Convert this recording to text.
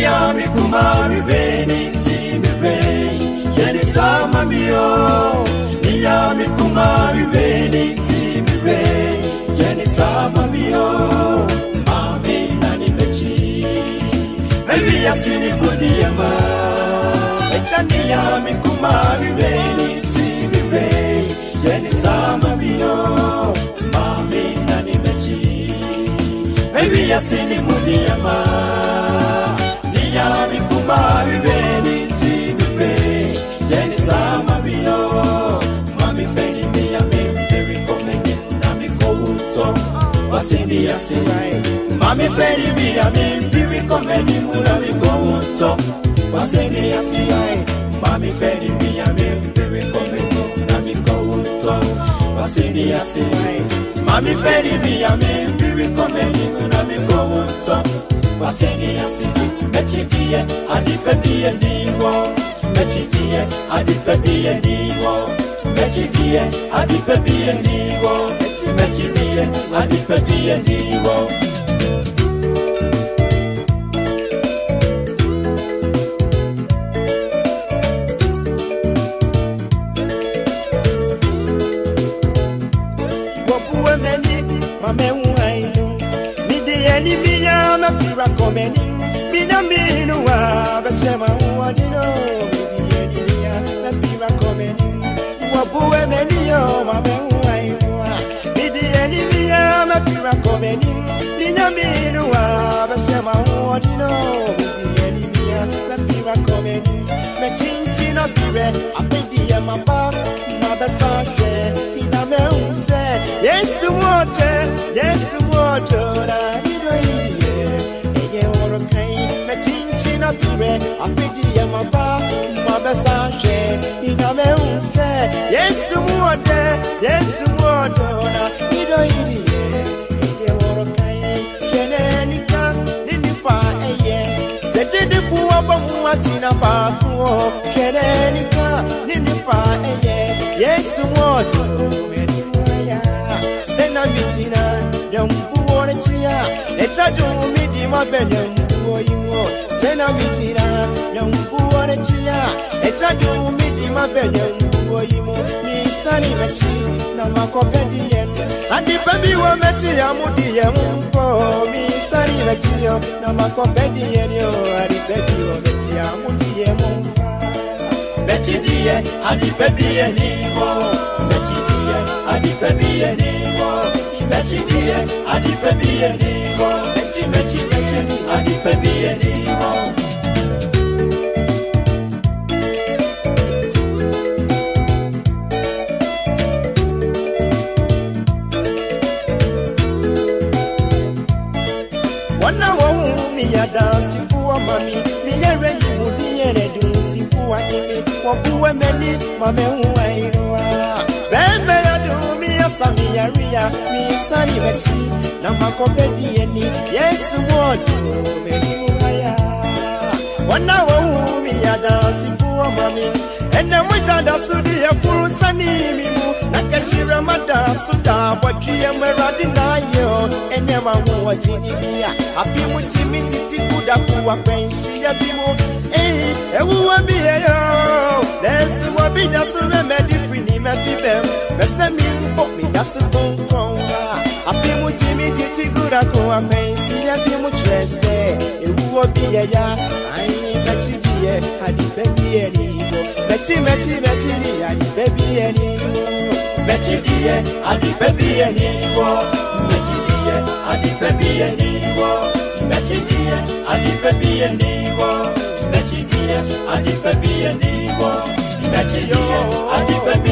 Niyami kumami beni timi beni Yeni sama mio Niyami kumami beni timi beni Yeni sama mio Mami nani mechi Maybe asini budiyama Echa niyami kumami beni timi beni Yeni sama mio Mami nani mechi Maybe asini budiyama Niyami kumami beni timi beni Yeni sama mio Mami feni miyami Baby komeni nami kouto Wasindi yasirai Mami feni miyami Baby komeni munami kouto Wasindi yasirai Mami feni miyami Baby komeni nami kouto Wasindi yasirai Mami feni miyami Baby komeni munami kouto Wasindi yasirai Mechikie adipebie niwo Mechikie adipebie niwo Mechikie adipebie niwo Mechikie adipebie niwo Wabuwe meni mame uhaino Midi eni miya mapira komeni Minaminu wa basema wadino Midienia na pira komeni Wabuwe meniyo mame uwainua Midieni miya mapira komeni Minaminu wa basema wadino Midieni miya na pira komeni Mechinchi na pire apidi ya mamba Mabasase iname unse Yesu wote na nido iye Eye orokai Chinchina pire, afidi ya maba, mabasashe, iname unse, Yesu wodona, ido idiye, eye worokai, shenenika, ninifa eye, zetidi puwa bamuatina pakuo, shenenika, ninifa eye, Yesu wodona, sena mitina, yambu wonechia, echadu midi mabelem, Sena mitira Yambu wanechia Echadu midi mabele Yambu Misani mechi Na makopendi yenu Andi baby wa mechi ya mudi ya mfo Misani mechi yo Na makopendi yenu Andi baby wa mechi ya mudi ya mfo Mechi diye Andi baby ya niwo Mechi diye Andi baby ya niwo Mechi diye Andi baby ya niwo Mechi Andi baby ya niwo Wana wahu miya dansi fuwa mami Miyere yimu diyere dunsi fuwa imi Wabuwe meni mame uwa iruwa Bembe ya dumi ya sami ya ria Misani mechi na makopedi yeni Yesu wodu meni uwaya Wana wahu miya dansi fuwa mami Ene mwijanda sudi ya furusani mimu Nakatira mada suda Wakiye mweradi na yo Enye mamu watini miya Apimu timi titi kuda kuwa kwenshi ya bimu Ewu wabiye yo Lesu wabida suwe medifrini mefibem Mese mimbo midasu konkonga Apimu timi titi kuda kuwa kwenshi ya bimu trese Ewu wabiye ya Aini mechidiye hadi bebiye nigo Mechi ni hadi bebiye nigo Mechidiye hadi bebiye nigo Mechidiye hadi bebiye nigo Mechidiye hadi bebiye nigo Mechidiye hadi bebiye nigo Mechidiye hadi bebiye